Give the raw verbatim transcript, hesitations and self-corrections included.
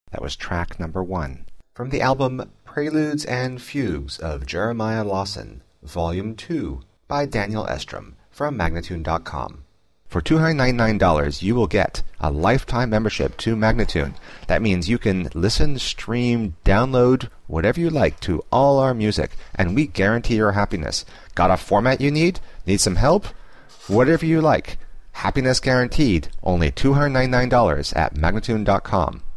That was track number one from the album Preludes and Fugues of Jeremiah Lawson, Volume two by Daniel Estrom from Magnatune dot com. For two hundred ninety-nine dollars, you will get a lifetime membership to Magnatune. That means you can listen, stream, download, whatever you like to all our music, and we guarantee your happiness. Got a format you need? Need some help? Whatever you like. Happiness guaranteed. Only two hundred ninety-nine dollars at Magnatune dot com.